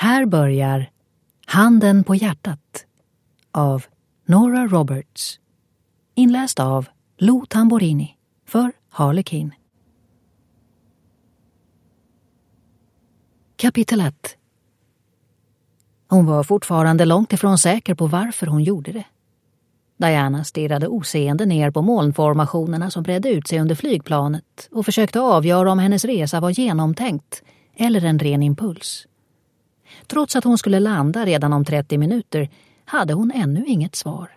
Här börjar Handen på hjärtat av Nora Roberts. Inläst av Lou Tamborini för Harlequin. Kapitel 1. Hon var fortfarande långt ifrån säker på varför hon gjorde det. Diana stirrade oseende ner på molnformationerna som bredde ut sig under flygplanet och försökte avgöra om hennes resa var genomtänkt eller en ren impuls. Trots att hon skulle landa redan om 30 minuter hade hon ännu inget svar.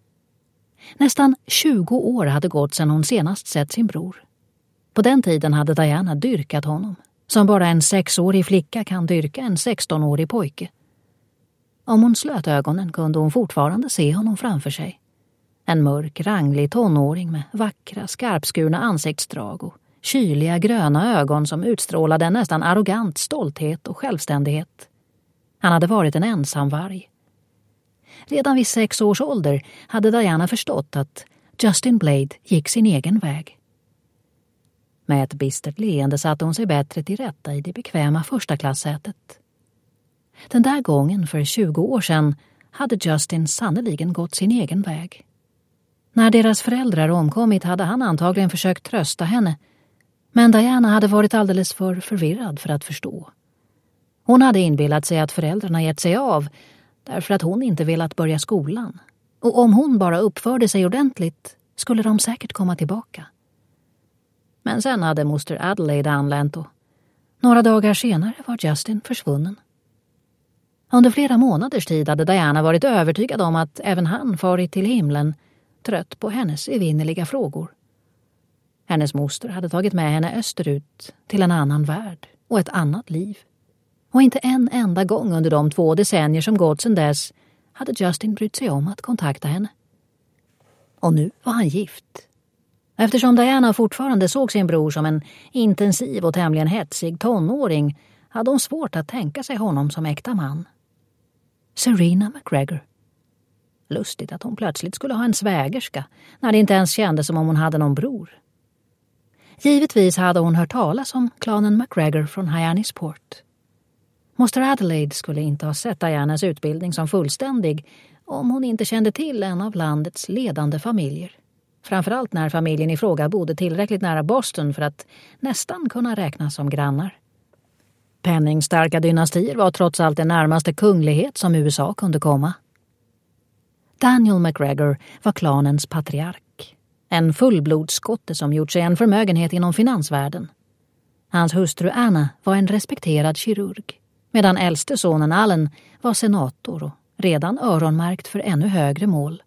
Nästan 20 år hade gått sedan hon senast sett sin bror. På den tiden hade Diana dyrkat honom, som bara en 6-årig flicka kan dyrka en 16-årig pojke. Om hon slöt ögonen kunde hon fortfarande se honom framför sig. En mörk, ranglig tonåring med vackra, skarpskurna ansiktsdrag och kyliga gröna ögon som utstrålade en nästan arrogant stolthet och självständighet. Han hade varit en ensamvarg. Redan vid 6 års ålder hade Diana förstått att Justin Blade gick sin egen väg. Med ett bistert leende satte hon sig bättre till rätta i det bekväma förstaklassätet. Den där gången för 20 år sedan hade Justin sannoliken gått sin egen väg. När deras föräldrar omkommit hade han antagligen försökt trösta henne, men Diana hade varit alldeles för förvirrad för att förstå. Hon hade inbillat sig att föräldrarna gett sig av därför att hon inte velat börja skolan. Och om hon bara uppförde sig ordentligt skulle de säkert komma tillbaka. Men sen hade moster Adelaide anlänt och några dagar senare var Justin försvunnen. Under flera månaders tid hade Diana varit övertygad om att även han farit till himlen, trött på hennes evinnerliga frågor. Hennes moster hade tagit med henne österut till en annan värld och ett annat liv. Och inte en enda gång under de 2 decennier som gått sedan dess hade Justin brytt sig om att kontakta henne. Och nu var han gift. Eftersom Diana fortfarande såg sin bror som en intensiv och tämligen hetsig tonåring hade hon svårt att tänka sig honom som äkta man. Serena McGregor. Lustigt att hon plötsligt skulle ha en svägerska när det inte ens kändes som om hon hade någon bror. Givetvis hade hon hört talas om klanen McGregor från Hyannisport. Moster Adelaide skulle inte ha sett Dianas utbildning som fullständig om hon inte kände till en av landets ledande familjer. Framförallt när familjen i fråga bodde tillräckligt nära Boston för att nästan kunna räknas som grannar. Penningstarka dynastier var trots allt den närmaste kunglighet som USA kunde komma. Daniel McGregor var klanens patriark. En fullblodsskotte som gjort sig en förmögenhet inom finansvärlden. Hans hustru Anna var en respekterad kirurg, medan äldste sonen Allen var senator och redan öronmärkt för ännu högre mål.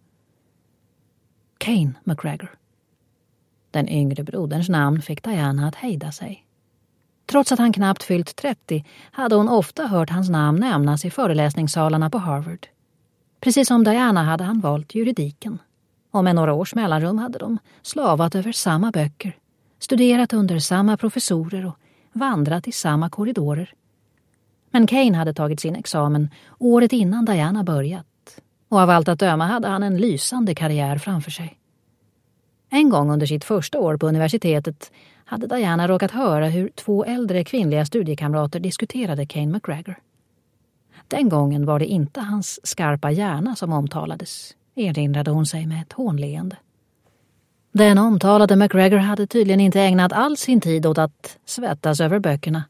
Kane McGregor. Den yngre broderns namn fick Diana att hejda sig. Trots att han knappt fyllt 30 hade hon ofta hört hans namn nämnas i föreläsningssalarna på Harvard. Precis som Diana hade han valt juridiken. Och med några års mellanrum hade de slavat över samma böcker, studerat under samma professorer och vandrat i samma korridorer. Men Kane hade tagit sin examen året innan Diana börjat. Och av allt att döma hade han en lysande karriär framför sig. En gång under sitt första år på universitetet hade Diana råkat höra hur 2 äldre kvinnliga studiekamrater diskuterade Kane McGregor. Den gången var det inte hans skarpa hjärna som omtalades, erinrade hon sig med ett hånleende. Den omtalade McGregor hade tydligen inte ägnat all sin tid åt att svettas över böckerna.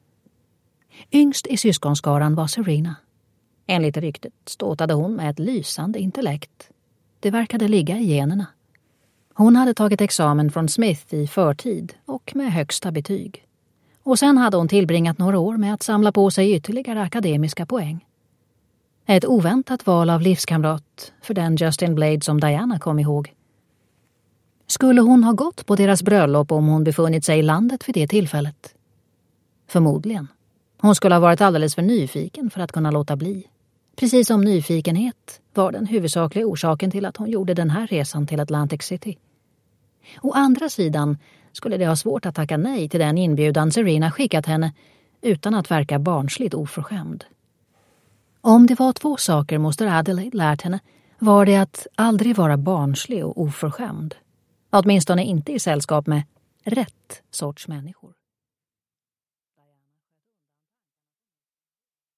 Yngst i syskonskaran var Serena. Enligt ryktet ståtade hon med ett lysande intellekt. Det verkade ligga i generna. Hon hade tagit examen från Smith i förtid och med högsta betyg. Och sen hade hon tillbringat några år med att samla på sig ytterligare akademiska poäng. Ett oväntat val av livskamrat för den Justin Blade som Diana kom ihåg. Skulle hon ha gått på deras bröllop om hon befunnit sig i landet vid det tillfället? Förmodligen. Hon skulle ha varit alldeles för nyfiken för att kunna låta bli. Precis som nyfikenhet var den huvudsakliga orsaken till att hon gjorde den här resan till Atlantic City. Å andra sidan skulle det ha svårt att tacka nej till den inbjudan Serena skickat henne utan att verka barnsligt oförskämd. Om det var 2 saker moster Adelaide lärt henne var det att aldrig vara barnslig och oförskämd. Åtminstone inte i sällskap med rätt sorts människor.